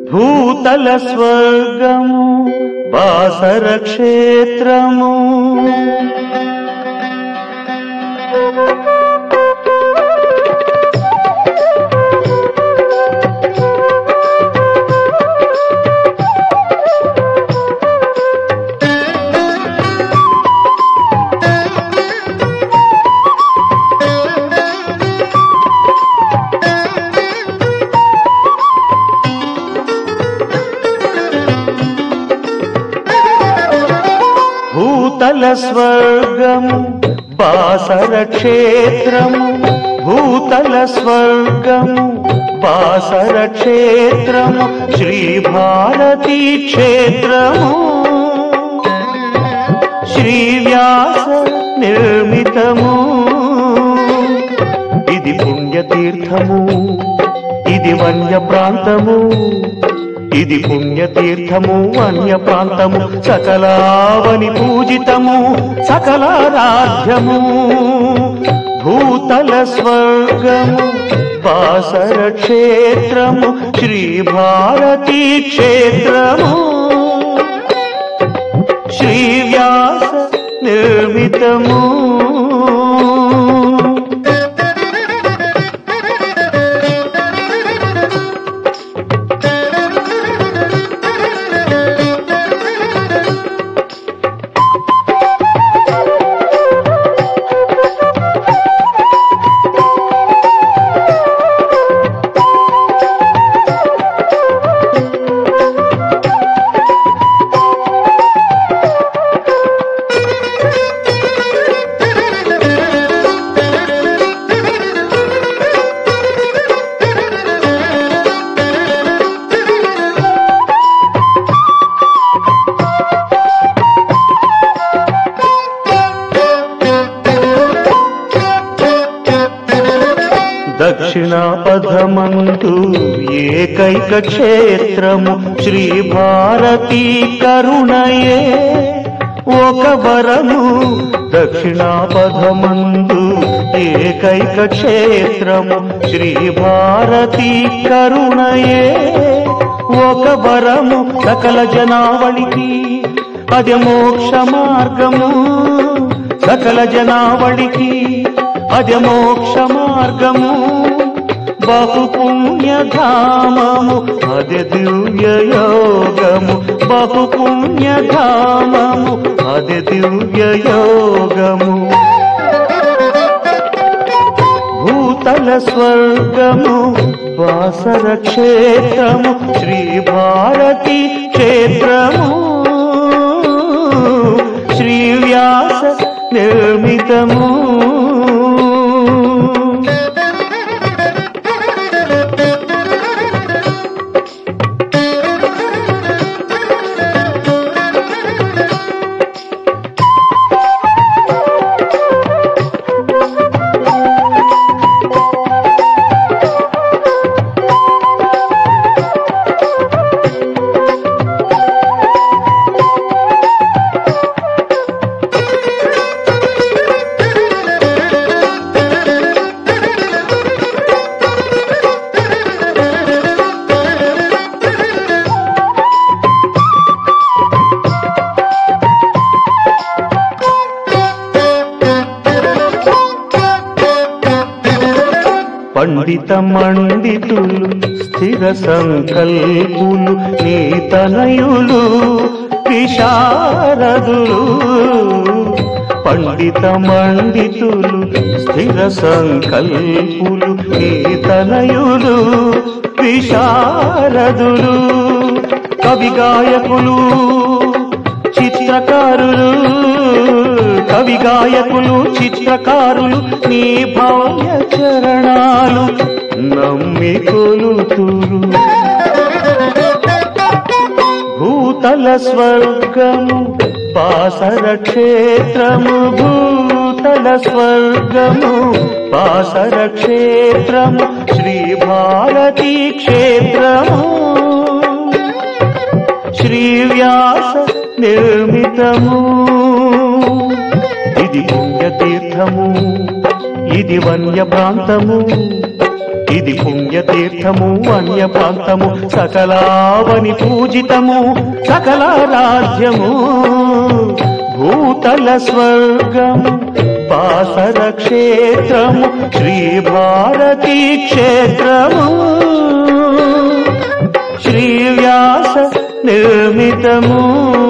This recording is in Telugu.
భూతల స్వర్గము బాసర క్షేత్రము భూతల స్వర్గము బాసర క్షేత్రము భూతల స్వర్గము బాసర క్షేత్రము శ్రీ భారతీ క్షేత్రము శ్రీ వ్యాస నిర్మితము ఇది పుణ్యతీర్థము ఇది వన్య ప్రాంతము ఇది పుణ్యతీర్థము వన్య ప్రాంతము సకలావని పూజితము సకలారాధ్యము భూతల స్వర్గము బాసర క్షేత్రము శ్రీ భారతీ క్షేత్రము శ్రీ వ్యాస నిర్మితము దక్షిణాపథమందు ఏకైక క్షేత్రము శ్రీ భారతీ కరుణయే ఒక వరము దక్షిణాపథమందు ఏకైక క్షేత్రము శ్రీ భారతీ కరుణయే ఒక వరము సకల జనావళికి అది మోక్ష మార్గము సకల జనావళికి అది మోక్ష మార్గము బహు పుణ్యధామము అది దివ్య యోగము బహు పుణ్యధామము అది దివ్య యోగము భూతల స్వర్గము బాసర క్షేత్రము శ్రీ భారతీ క్షేత్రము శ్రీ వ్యాస నిర్మితము పండిత మండితులు స్థిర సంకల్పులు నీతనయులు విశారదులు పండిత మండితులు స్థిర సంకల్పులు నీతనయులు విశారదులు కవి గాయకులు చిత్రకారులు కవి గాయకులు చిత్రకారులు నీ భవ్య చరణాలు నమ్మి కొలుతురు భూతల స్వర్గము బాసర క్షేత్రము భూతల స్వర్గము బాసర క్షేత్రము శ్రీ భారతీ క్షేత్రము శ్రీ వ్యాస నిర్మితము ఇది పుణ్యతీర్థము ఇది వన్య ప్రాంతము ఇది పుణ్యతీర్థము అన్య ప్రాంతము సకలావని పూజితము సకల రాజ్యము భూతల స్వర్గము బాసర క్షేత్రము శ్రీ భారతీ క్షేత్రము శ్రీ వ్యాస నిర్మితము